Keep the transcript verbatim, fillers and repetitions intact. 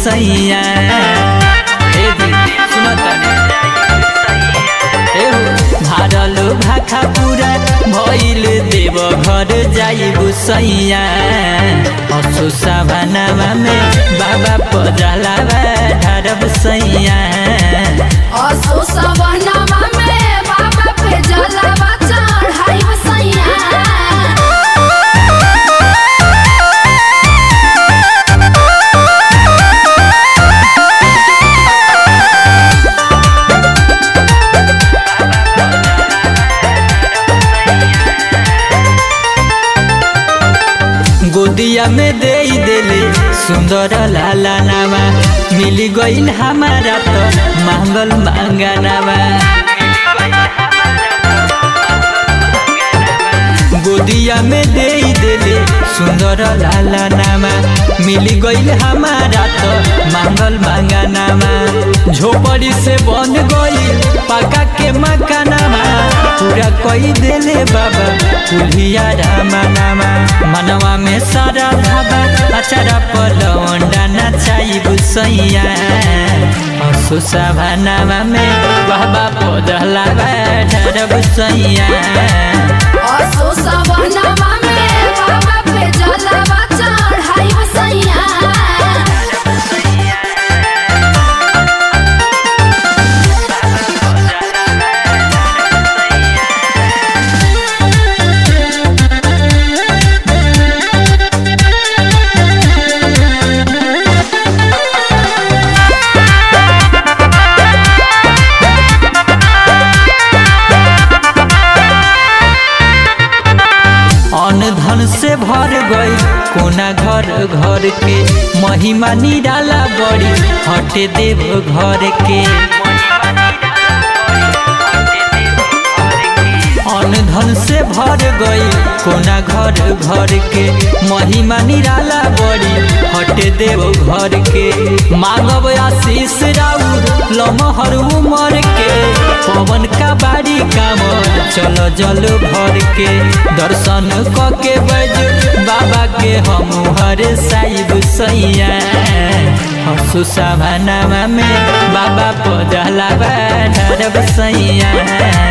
सैया भारल भाखा पूरा भइल देव घर जाइबु सैया असो सावनावा में बाबा पजलावा ढारब सैया असो सावनावा में बाबा पे जलावा चढ़ाइब सैया गोदिया में दे देले सुंदर लाला नामा मिली गईल हमारा तो मांगल मांगा नामा गोदिया में दे देले सुंदर लाला नामा मिली गईल हमारा तो मांगल मांगा नामा झोपड़ी से बन गईल पका के मकानामा पूरा कोई देले बाबा कुलिया रामा नामा मनवा में सारा धाबा अचारा पलवंडा नचाइबु सैया असो सावनावा में बाबा पजलावा ढारब सैया असो सावनावा में बाबा पे जलावा चढ़ाइब सैया धन से भर गई कोना घर घर के महिमा निराला बड़ी हटे देव घर के अन धन से भर गई कोना घर घर के महिमा निराला बड़ी हटे देव घर के मांगब आशीष राउर लमहर उमर के पवन का बाड़ी कामर चलो जल भर के दर्शन क के बज बाबा के हम हर साइब सैया असो सावनावा में बाबा पजलावा ढारब सैया।